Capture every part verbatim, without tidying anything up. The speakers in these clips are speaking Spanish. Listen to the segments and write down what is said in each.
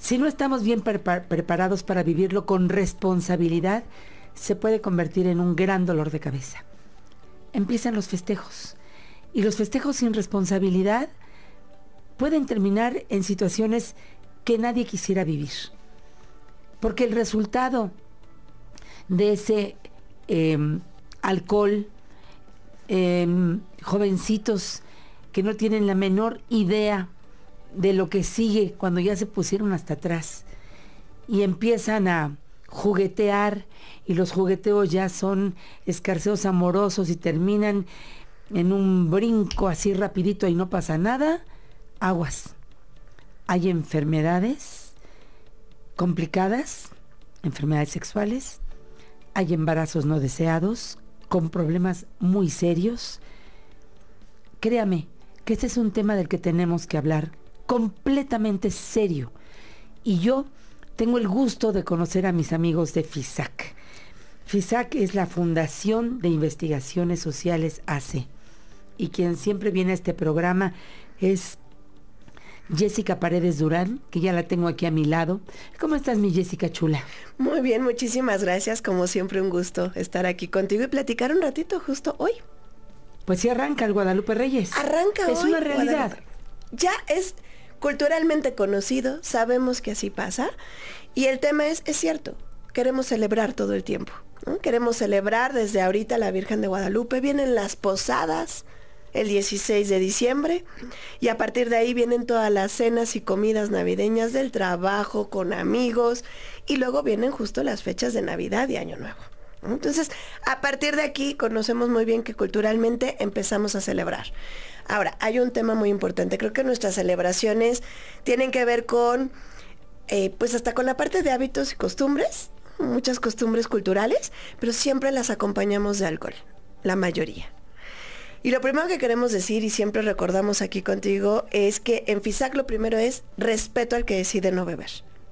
Si no estamos bien prepa- preparados para vivirlo con responsabilidad, se puede convertir en un gran dolor de cabeza. Empiezan los festejos. Y los festejos sin responsabilidad pueden terminar en situaciones que nadie quisiera vivir. Porque el resultado de ese eh, alcohol, eh, jovencitos que no tienen la menor idea de lo que sigue cuando ya se pusieron hasta atrás y empiezan a juguetear, y los jugueteos ya son escarceos amorosos y terminan en un brinco así rapidito y no pasa nada, aguas. Hay enfermedades complicadas, enfermedades sexuales, hay embarazos no deseados, con problemas muy serios. Créame que este es un tema del que tenemos que hablar completamente serio. Y yo tengo el gusto de conocer a mis amigos de FISAC. FISAC es la Fundación de Investigaciones Sociales A C E. Y quien siempre viene a este programa es Jessica Paredes Durán, que ya la tengo aquí a mi lado. ¿Cómo estás, mi Jessica chula? Muy bien, muchísimas gracias. Como siempre, un gusto estar aquí contigo y platicar un ratito justo hoy. Pues sí, arranca el Guadalupe Reyes. Arranca es hoy. Es una realidad. Guadalupe. Ya es culturalmente conocido, sabemos que así pasa. Y el tema es, es cierto, queremos celebrar todo el tiempo, ¿no? Queremos celebrar desde ahorita la Virgen de Guadalupe. Vienen las posadas el dieciséis de diciembre, y a partir de ahí vienen todas las cenas y comidas navideñas del trabajo, con amigos, y luego vienen justo las fechas de Navidad y Año Nuevo. Entonces, a partir de aquí conocemos muy bien que culturalmente empezamos a celebrar. Ahora, hay un tema muy importante. Creo que nuestras celebraciones tienen que ver con, eh, pues hasta con la parte de hábitos y costumbres, muchas costumbres culturales, pero siempre las acompañamos de alcohol, la mayoría. Y lo primero que queremos decir, y siempre recordamos aquí contigo, es que en FISAC lo primero es respeto al que decide no beber.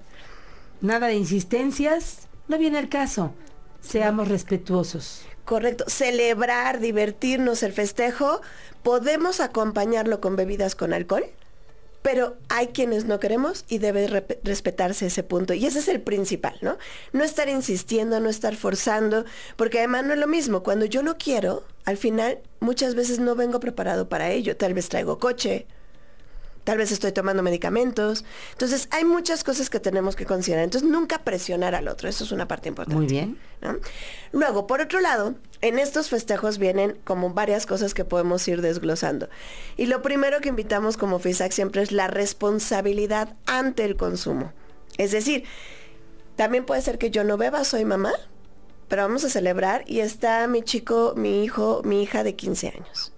Nada de insistencias, no viene el caso. Seamos respetuosos. Correcto. Celebrar, divertirnos, el festejo, podemos acompañarlo con bebidas con alcohol, pero hay quienes no queremos y debe re- respetarse ese punto. Y ese es el principal, ¿no? No estar insistiendo, no estar forzando, porque además no es lo mismo. Cuando yo no quiero, al final muchas veces no vengo preparado para ello. Tal vez traigo coche, tal vez estoy tomando medicamentos. Entonces hay muchas cosas que tenemos que considerar. Entonces nunca presionar al otro. Eso es una parte importante. Muy bien. ¿No? Luego, por otro lado, en estos festejos vienen como varias cosas que podemos ir desglosando. Y lo primero que invitamos como FISAC siempre es la responsabilidad ante el consumo. Es decir, también puede ser que yo no beba, soy mamá, pero vamos a celebrar y está mi chico, mi hijo, mi hija de quince años.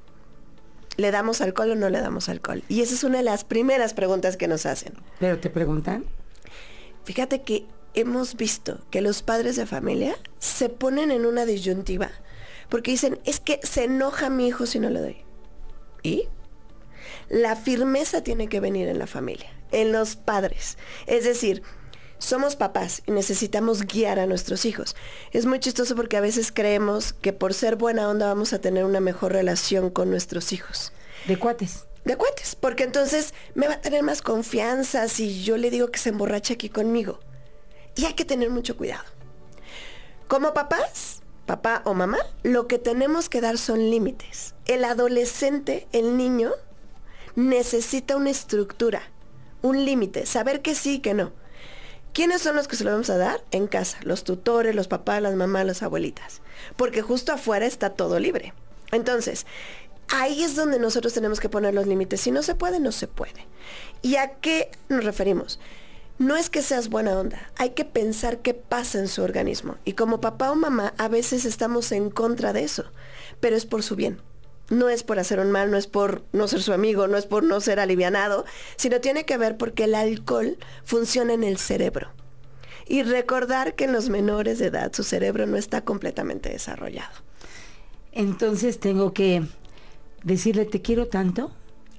¿Le damos alcohol o no le damos alcohol? Y esa es una de las primeras preguntas que nos hacen. ¿Pero te preguntan? Fíjate que hemos visto que los padres de familia se ponen en una disyuntiva porque dicen, es que se enoja mi hijo si no le doy. ¿Y? La firmeza tiene que venir en la familia, en los padres. Es decir, somos papás y necesitamos guiar a nuestros hijos. Es muy chistoso porque a veces creemos que por ser buena onda vamos a tener una mejor relación con nuestros hijos. De cuates. De cuates, porque entonces me va a tener más confianza si yo le digo que se emborrache aquí conmigo. Y hay que tener mucho cuidado. Como papás, papá o mamá, lo que tenemos que dar son límites. El adolescente, el niño, necesita una estructura, un límite, saber que sí y que no. ¿Quiénes son los que se lo vamos a dar? En casa, los tutores, los papás, las mamás, las abuelitas. Porque justo afuera está todo libre. Entonces, ahí es donde nosotros tenemos que poner los límites. Si no se puede, no se puede. ¿Y a qué nos referimos? No es que seas buena onda, hay que pensar qué pasa en su organismo. Y como papá o mamá, a veces estamos en contra de eso, pero es por su bien. No es por hacer un mal, no es por no ser su amigo, no es por no ser alivianado, sino tiene que ver porque el alcohol funciona en el cerebro. Y recordar que en los menores de edad su cerebro no está completamente desarrollado. Entonces tengo que decirle, te quiero tanto,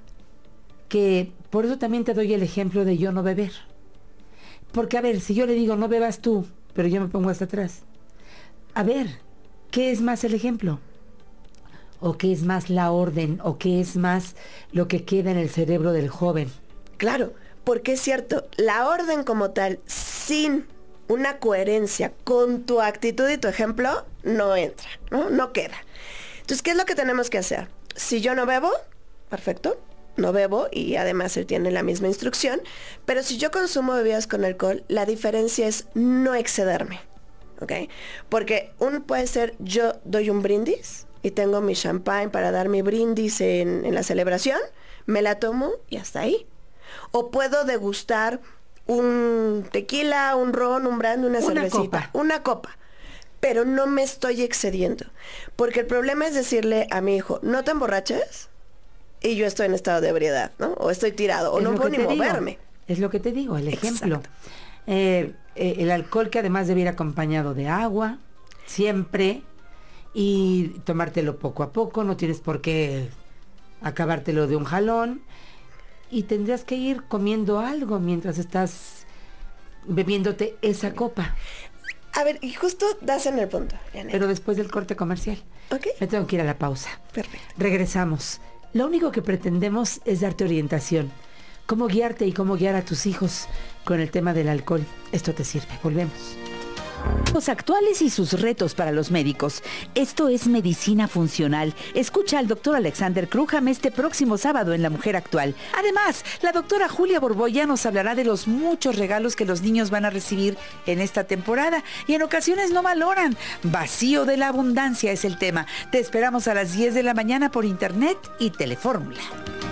que por eso también te doy el ejemplo de yo no beber. Porque, a ver, si yo le digo, no bebas tú, pero yo me pongo hasta atrás. A ver, ¿qué es más el ejemplo? ¿O qué es más la orden? ¿O qué es más lo que queda en el cerebro del joven? Claro, Porque es cierto, la orden como tal, sin una coherencia con tu actitud y tu ejemplo, no entra, ¿no? No queda. Entonces, ¿qué es lo que tenemos que hacer? Si yo no bebo, perfecto, no bebo y además él tiene la misma instrucción, pero si yo consumo bebidas con alcohol, la diferencia es no excederme, ¿ok? Porque un puede ser, yo doy un brindis y tengo mi champagne para dar mi brindis en, en la celebración, me la tomo y hasta ahí. O puedo degustar un tequila, un ron, un brandy, una, una cervecita, copa. una copa. Pero no me estoy excediendo. Porque el problema es decirle a mi hijo, no te emborraches, y yo estoy en estado de ebriedad, ¿no? O estoy tirado, o es no puedo ni moverme. Digo. Es lo que te digo, el ejemplo. Eh, eh, el alcohol que además debe ir acompañado de agua, siempre, y tomártelo poco a poco, no tienes por qué acabártelo de un jalón. Y tendrías que ir comiendo algo mientras estás bebiéndote esa copa. A ver, y justo das en el punto, Janet. Pero después del corte comercial. Ok. Me tengo que ir a la pausa. Perfecto. Regresamos. Lo único que pretendemos es darte orientación. Cómo guiarte y cómo guiar a tus hijos con el tema del alcohol. Esto te sirve. Volvemos. Los actuales y sus retos para los médicos. Esto es Medicina Funcional. Escucha al doctor Alexander Krugman este próximo sábado en La Mujer Actual. Además, la doctora Julia Borboya nos hablará de los muchos regalos que los niños van a recibir en esta temporada y en ocasiones no valoran. Vacío de la abundancia es el tema. Te esperamos a las diez de la mañana por internet y Telefórmula.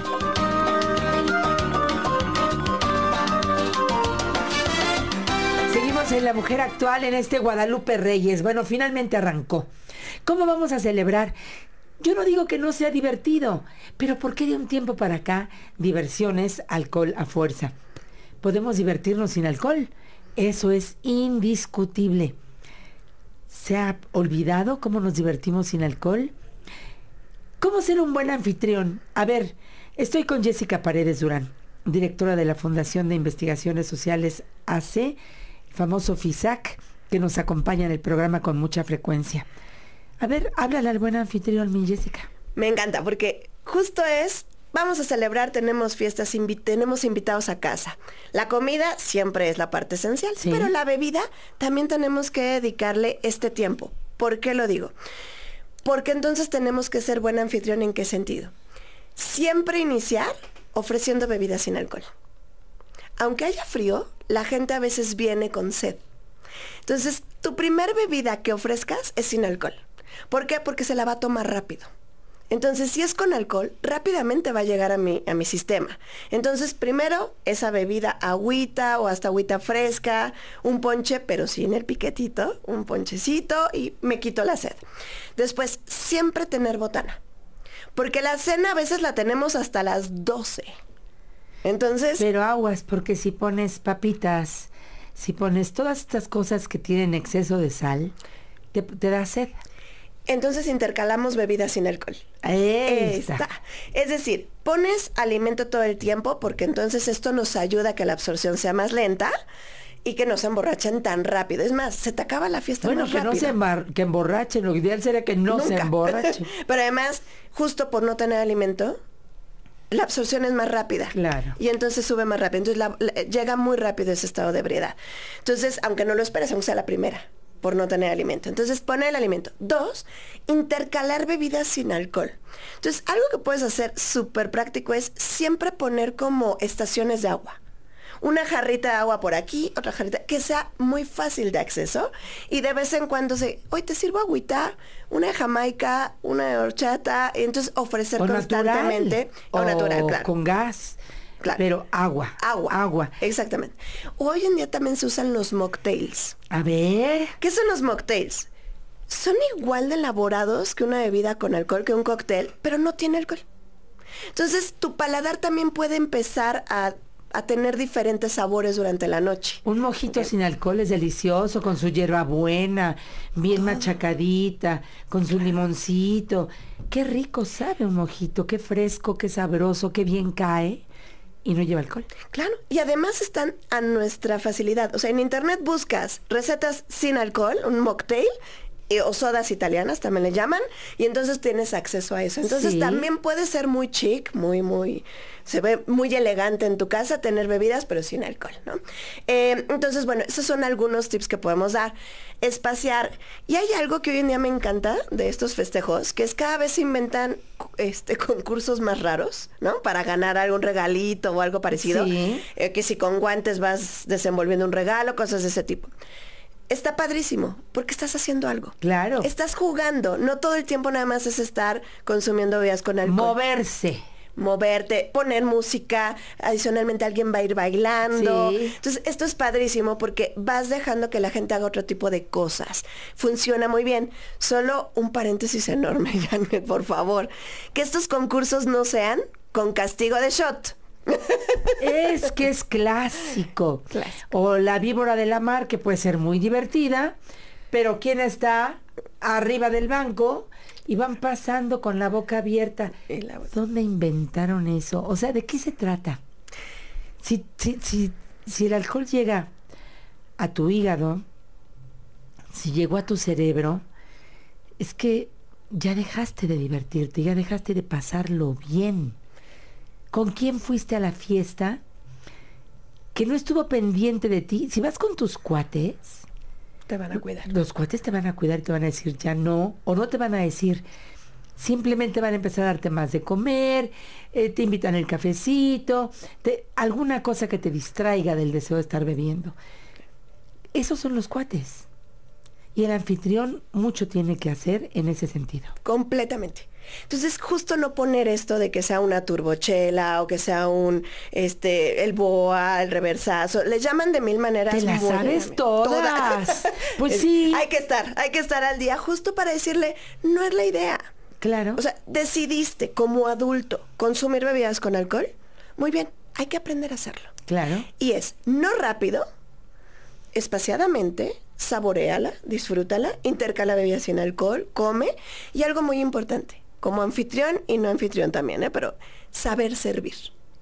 En La Mujer Actual en este Guadalupe Reyes. Bueno, finalmente arrancó. ¿Cómo vamos a celebrar? Yo no digo que no sea divertido, pero ¿por qué de un tiempo para acá diversiones, alcohol a fuerza? ¿Podemos divertirnos sin alcohol? Eso es indiscutible. ¿Se ha olvidado cómo nos divertimos sin alcohol? ¿Cómo ser un buen anfitrión? A ver, estoy con Jessica Paredes Durán, directora de la Fundación de Investigaciones Sociales A C, famoso FISAC, que nos acompaña en el programa con mucha frecuencia. A ver, háblale al buen anfitrión, mi Jessica. Me encanta, porque justo es, vamos a celebrar, tenemos fiestas, invi- tenemos invitados a casa. La comida siempre es la parte esencial, ¿sí? Pero la bebida también tenemos que dedicarle este tiempo. ¿Por qué lo digo? Porque entonces tenemos que ser buen anfitrión, ¿en qué sentido? Siempre iniciar ofreciendo bebidas sin alcohol. Aunque haya frío, la gente a veces viene con sed. Entonces, tu primer bebida que ofrezcas es sin alcohol. ¿Por qué? Porque se la va a tomar rápido. Entonces, si es con alcohol, rápidamente va a llegar a mi, a mi sistema. Entonces, primero, esa bebida, agüita o hasta agüita fresca, un ponche, pero sin el piquetito, un ponchecito y me quito la sed. Después, siempre tener botana. Porque la cena a veces la tenemos hasta las doce. Entonces... Pero aguas, porque si pones papitas, si pones todas estas cosas que tienen exceso de sal, te, te da sed. Entonces intercalamos bebidas sin alcohol. Ahí está. está. Es decir, pones alimento todo el tiempo porque entonces esto nos ayuda a que la absorción sea más lenta y que no se emborrachen tan rápido. Es más, se te acaba la fiesta bueno, más rápido. Bueno, que no se embar- que emborrachen. Lo ideal sería que no Nunca. se emborrachen. Pero además, justo por no tener alimento, la absorción es más rápida. Claro. Y entonces sube más rápido. Entonces la, la, llega muy rápido ese estado de ebriedad. Entonces, aunque no lo esperes, aunque sea la primera, por no tener alimento. Entonces, poner el alimento. Dos, intercalar bebidas sin alcohol. Entonces, algo que puedes hacer súper práctico es siempre poner como estaciones de agua. Una jarrita de agua por aquí, otra jarrita, que sea muy fácil de acceso. Y de vez en cuando se, hoy te sirvo agüita, una de Jamaica, una de horchata. Y entonces ofrecer o constantemente. Natural, o, o natural, claro. Con gas. Claro. Pero agua. Agua. Agua. Exactamente. Hoy en día también se usan los mocktails. A ver. ¿Qué son los mocktails? Son igual de elaborados que una bebida con alcohol, que un cóctel, pero no tiene alcohol. Entonces, tu paladar también puede empezar a, a tener diferentes sabores durante la noche. Un mojito sin alcohol es delicioso, con su hierbabuena, bien oh. machacadita, con su limoncito. Qué rico sabe un mojito, qué fresco, qué sabroso, qué bien cae. Y no lleva alcohol. Claro, y además están a nuestra facilidad. O sea, en internet buscas recetas sin alcohol, un mocktail, eh, o sodas italianas también le llaman, y entonces tienes acceso a eso. Entonces Sí. también puede ser muy chic, muy, muy, se ve muy elegante en tu casa tener bebidas, pero sin alcohol, ¿no? Eh, entonces, bueno, esos son algunos tips que podemos dar. Espaciar. Y hay algo que hoy en día me encanta de estos festejos, que es cada vez se inventan este, concursos más raros, ¿no? Para ganar algún regalito o algo parecido. Sí. Eh, que si con guantes vas desenvolviendo un regalo, cosas de ese tipo. Está padrísimo, porque estás haciendo algo. Claro. Estás jugando. No todo el tiempo nada más es estar consumiendo bebidas con alcohol. Moverse. Moverte, poner música, adicionalmente alguien va a ir bailando. Sí. Entonces, esto es padrísimo porque vas dejando que la gente haga otro tipo de cosas. Funciona muy bien. Solo un paréntesis enorme, Janet, por favor. Que estos concursos no sean con castigo de shot. Es que es clásico. Clásico. O la víbora de la mar, que puede ser muy divertida, pero ¿quién está arriba del banco? Y van pasando con la boca abierta. Y la- ¿Dónde inventaron eso? O sea, ¿de qué se trata? Si, si, si, si el alcohol llega a tu hígado, si llegó a tu cerebro, es que ya dejaste de divertirte, ya dejaste de pasarlo bien. ¿Con quién fuiste a la fiesta que no estuvo pendiente de ti? Si vas con tus cuates, Te van a cuidar. los cuates te van a cuidar y te van a decir ya no, o no te van a decir, simplemente van a empezar a darte más de comer, eh, te invitan el cafecito, te- alguna cosa que te distraiga del deseo de estar bebiendo. Esos son los cuates. Y el anfitrión mucho tiene que hacer en ese sentido. Completamente. Entonces, justo no poner esto de que sea una turbochela o que sea un, este, el boa, el reversazo. Le llaman de mil maneras. Te las muy sabes bien. todas. Pues Es- sí. Hay que estar, hay que estar al día justo para decirle, no es la idea. Claro. O sea, decidiste como adulto consumir bebidas con alcohol. Muy bien, hay que aprender a hacerlo. claro. Y es no rápido, espaciadamente, saboréala, disfrútala, intercala bebidas sin alcohol, come. Y algo muy importante, como anfitrión y no anfitrión también, ¿eh? Pero saber servir.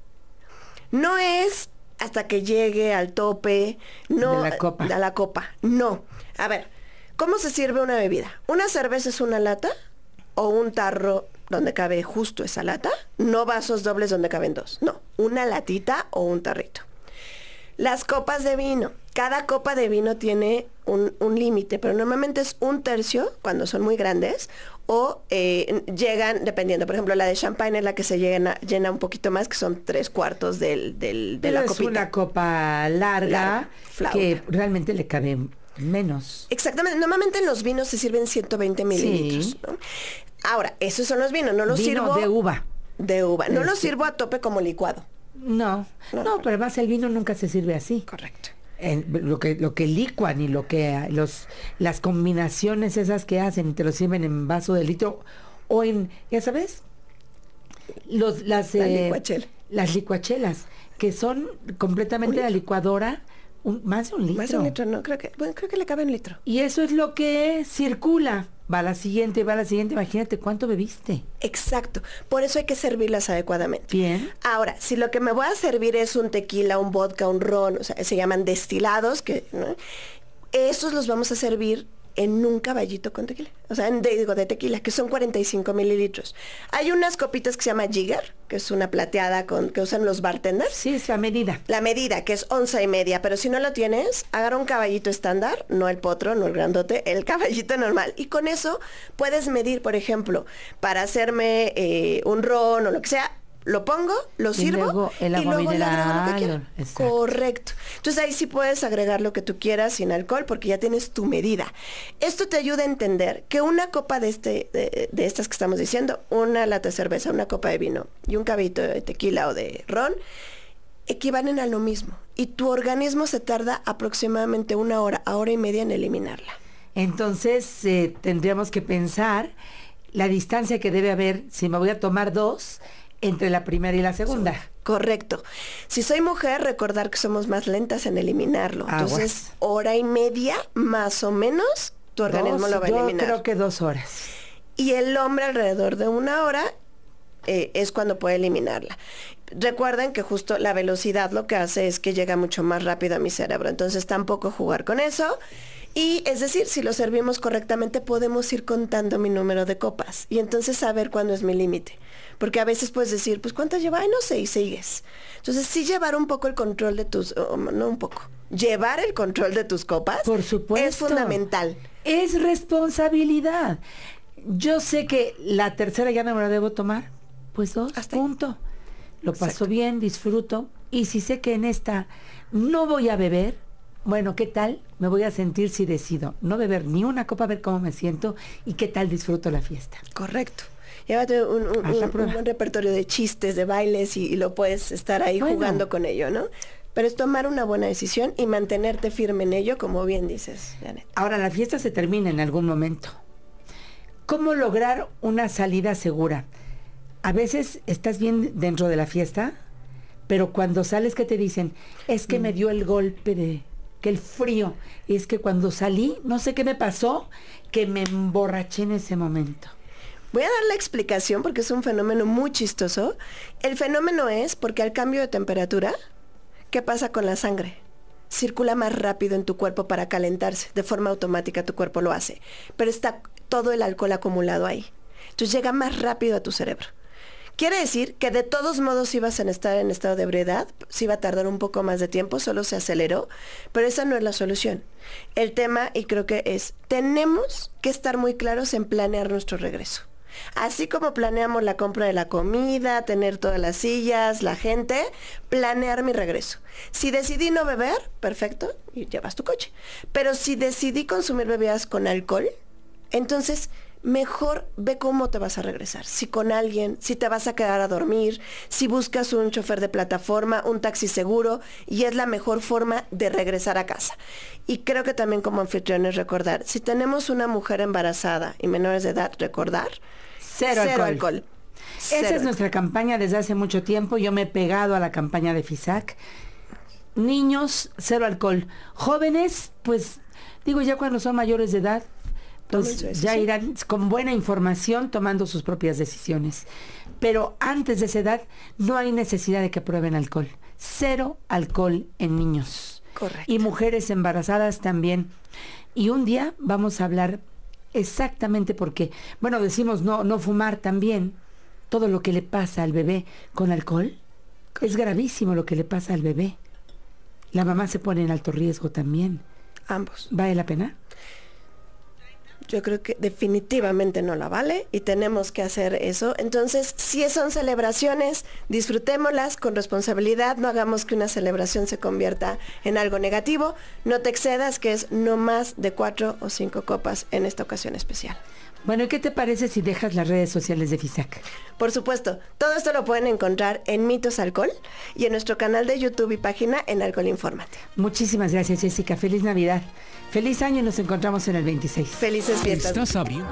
No es hasta que llegue al tope, no De la copa. a la copa. No. A ver, ¿cómo se sirve una bebida? ¿Una cerveza es una lata o un tarro donde cabe justo esa lata? No vasos dobles donde caben dos. No, una latita o un tarrito. Las copas de vino. Cada copa de vino tiene un, un límite, pero normalmente es un tercio cuando son muy grandes o eh, llegan, dependiendo. Por ejemplo, la de champagne es la que se llena, llena un poquito más, que son tres cuartos del, del- de Pero la es copita. una copa larga, Larga, flauta. que realmente le cabe menos. Exactamente. Normalmente en los vinos se sirven ciento veinte mililitros. Sí. ¿No? Ahora, esos son los vinos. No los Vino sirvo de uva. de uva. No los Este. sirvo a tope como licuado. No, No, no, no. pero además el vino nunca se sirve así. Correcto. En- lo que lo que licuan y lo que los las combinaciones esas que hacen y te lo sirven en vaso de litro o en, ya sabes, los las La eh, licuachela. las licuachelas que son completamente Un la litro. licuadora, un, más de un litro. Más de un litro, no, creo que, bueno, creo que le cabe un litro. Y eso es lo que circula. Va a la siguiente, va a la siguiente. Imagínate cuánto bebiste. Exacto. Por eso hay que servirlas adecuadamente. Bien. Ahora, si lo que me voy a servir es un tequila, un vodka, un ron, o sea, se llaman destilados, que ¿no? Esos los vamos a servir en un caballito con tequila. O sea, en, de, digo, de tequila, que son cuarenta y cinco mililitros. Hay unas copitas que se llama Jigger, que es una plateada con que usan los bartenders. Sí, es la medida. La medida, que es onza y media, pero si no lo tienes, agarra un caballito estándar, no el potro, no el grandote, el caballito normal. Y con eso puedes medir, por ejemplo, para hacerme eh, un ron o lo que sea, lo pongo, lo Y sirvo luego el y agua luego le agrego lo que mineral, quiera. exacto. Correcto. Entonces ahí sí puedes agregar lo que tú quieras sin alcohol porque ya tienes tu medida. Esto te ayuda a entender que una copa de este de, de estas que estamos diciendo, una lata de cerveza, una copa de vino y un caballito de tequila o de ron, equivalen a lo mismo. Y tu organismo se tarda aproximadamente una hora, a hora y media en eliminarla. Entonces eh, tendríamos que pensar la distancia que debe haber, si me voy a tomar dos, entre la primera y la segunda. Correcto. Si soy mujer, recordar que somos más lentas en eliminarlo. Aguas. Entonces, hora y media, más o menos, tu organismo Dos, lo va a yo eliminar. creo que dos horas. Y el hombre alrededor de una hora eh, es cuando puede eliminarla. Recuerden que justo la velocidad lo que hace es que llega mucho más rápido a mi cerebro. Entonces tampoco jugar con eso. Y es decir, si lo servimos correctamente, podemos ir contando mi número de copas y entonces saber cuándo es mi límite. Porque a veces puedes decir, pues ¿cuántas lleva? Ay, no sé, y sigues. Entonces sí llevar un poco el control de tus, oh, no un poco, llevar el control de tus copas. Por supuesto. Es fundamental. Es responsabilidad. Yo sé que la tercera ya no me la debo tomar. Pues dos, Hasta ahí. punto. Lo paso Exacto. bien, disfruto. Y si sé que en esta no voy a beber, bueno, ¿qué tal? Me voy a sentir si decido no beber ni una copa, a ver cómo me siento y qué tal disfruto la fiesta. Correcto. Llévate un, un, Haz la un- prueba. un buen repertorio de chistes, de bailes y, y lo puedes estar ahí Bueno. jugando con ello, ¿no? Pero es tomar una buena decisión y mantenerte firme en ello, como bien dices, Janet. Ahora, la fiesta se termina en algún momento. ¿Cómo lograr una salida segura? A veces estás bien dentro de la fiesta, pero cuando sales, ¿qué te dicen? Es que me dio el golpe de... que el frío. Y es que cuando salí, no sé qué me pasó, que me emborraché en ese momento. Voy a dar la explicación porque es un fenómeno muy chistoso. El fenómeno es porque al cambio de temperatura, ¿qué pasa con la sangre? Circula más rápido en tu cuerpo para calentarse. De forma automática tu cuerpo lo hace. Pero está todo el alcohol acumulado ahí. Entonces llega más rápido a tu cerebro. Quiere decir que de todos modos ibas a estar en estado de ebriedad, sí iba a tardar un poco más de tiempo, solo se aceleró, pero esa no es la solución. El tema, y creo que es, tenemos que estar muy claros en planear nuestro regreso. Así como planeamos la compra de la comida, tener todas las sillas, la gente, planear mi regreso. Si decidí no beber, perfecto, y llevas tu coche. Pero si decidí consumir bebidas con alcohol, entonces mejor ve cómo te vas a regresar. Si con alguien, si te vas a quedar a dormir, si buscas un chofer de plataforma, un taxi seguro, y es la mejor forma de regresar a casa. Y creo que también como anfitriones recordar, si tenemos una mujer embarazada y menores de edad, recordar, Cero, cero alcohol. alcohol. Esa Cero es alcohol. nuestra campaña desde hace mucho tiempo. Yo me he pegado a la campaña de FISAC. Niños, cero alcohol. Jóvenes, pues, digo, ya cuando son mayores de edad, Tomen pues su ya decisión. irán con buena información tomando sus propias decisiones. Pero antes de esa edad no hay necesidad de que prueben alcohol. Cero alcohol en niños. Correcto. Y mujeres embarazadas también. Y un día vamos a hablar exactamente porque, bueno, decimos no, no fumar también. Todo lo que le pasa al bebé con alcohol es gravísimo lo que le pasa al bebé. La mamá se pone en alto riesgo también. Ambos. ¿Vale la pena? Yo creo que definitivamente no la vale y tenemos que hacer eso. Entonces, si son celebraciones, disfrutémoslas con responsabilidad, no hagamos que una celebración se convierta en algo negativo. No te excedas, que es no más de cuatro o cinco copas en esta ocasión especial. Bueno, ¿y qué te parece si dejas las redes sociales de FISAC? Por supuesto, todo esto lo pueden encontrar en Mitos Alcohol y en nuestro canal de YouTube y página en Alcohol Infórmate. Muchísimas gracias, Jessica. Feliz Navidad. Feliz año y nos encontramos en el veintiséis. Felices fiestas. Estás abriendo.